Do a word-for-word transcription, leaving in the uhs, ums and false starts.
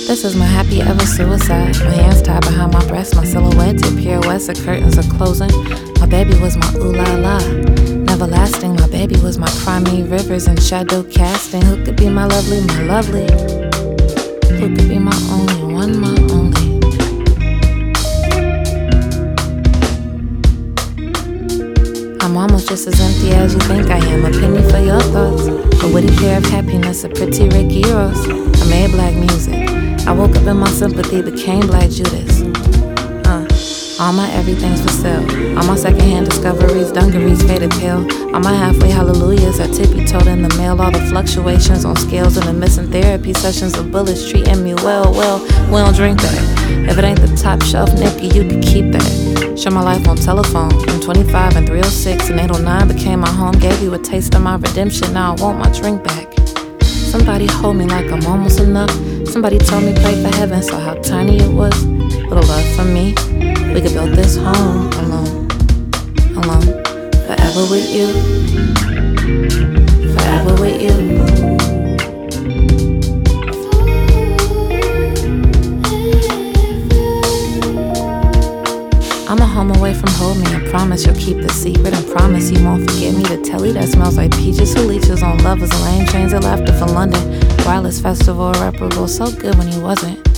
This is my happy ever suicide. My hands tied behind my breast, my silhouette to pirouettes, the curtains are closing. My baby was my ooh la la. Never lasting, my baby was my crimey rivers and shadow casting. Who could be my lovely, my lovely? Who could be my only one, my only? I'm almost just as empty as you think I am. A penny for your thoughts, a witty pair of happiness, a pretty Ricky Eros. I made black music. I woke up and my sympathy became Black Judas. Uh, all my everything's for sale. All my secondhand discoveries, dungarees faded pale. All my halfway hallelujahs are tippy-toed in the mail. All the fluctuations on scales and the missing therapy sessions of bullets treating me well, well. We don't drink that. If it ain't the top shelf Nicky, you can keep that. Share my life on telephone. I'm twenty-five and three oh six and eight oh nine became my home. Gave you a taste of my redemption. Now I want my drink back. Somebody hold me like I'm almost enough. Somebody told me pray for heaven, saw how tiny it was. Little love from me. We could build this home alone, alone. Forever with you, forever with you. I'm a home away from hold me and promise you'll keep the secret and promise you won't forget me. The telly that smells like peaches, who leeches on lovers and lane trains and laughter for London. Wireless festival irreparable, so good when he wasn't.